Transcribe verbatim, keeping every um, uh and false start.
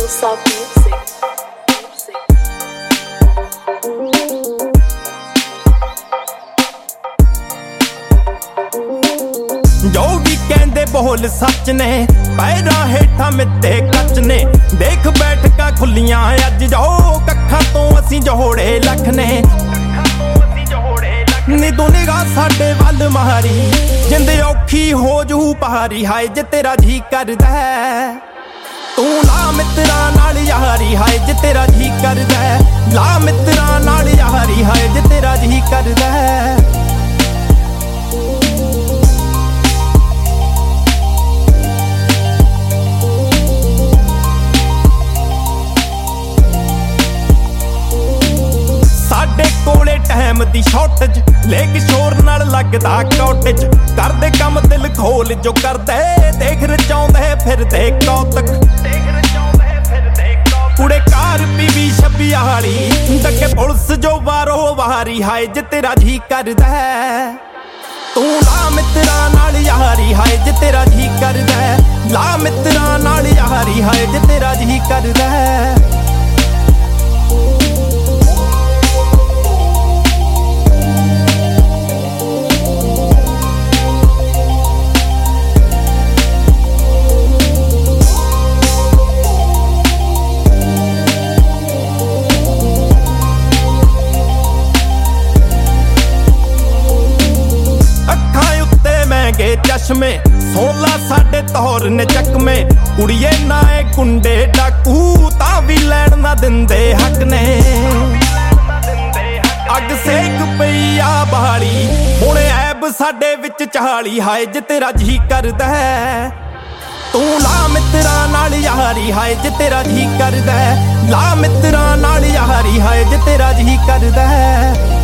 Hillside Music. जो भी कहंदे बोल सच ने पैरां हेठां मित्ते कच ने देख बैठकां खुलियां अज जो कक्खां तो असीं जोड़े लख ने नी तू निगाह साडे वल मारी जिंद औखी हो जू पहारी हाय जे तेरा जी करदा तू ला मित्रां नाल यारी हाय जे तेरा जी करदा ला मित्रां नाल यारी हाय जे तेरा जी करदा कोले टाइम दी शॉर्टेज लेक शोर नाल लगदा कॉटेज करदे कम दिल खोल जो करदे देख रचाउंदे फिरदे कौतक कुड़े कार पीवी छब्बी आली डके पुलिस जो वारो वारी हाय जे तेरा जी करदा तू ला मित्रां नाल यारी हाय जे तेरा जी करदा ला मित्रां नाल यारी हाय जे तेरा जी करदा चश्मे सोला साडे तौर ने चकमे कुड़िए नाए कुंडे डाकू ता भी लैण ना दिंदे हक ने अग सेक पई आ बहाली हुणे ऐब साडे विच चाली हाय जे तेरा जी करदा तू ला मित्रां नाल यारी हाय जे तेरा जी करदा ला मित्रां नाल यारी हाय जे तेरा जी करदा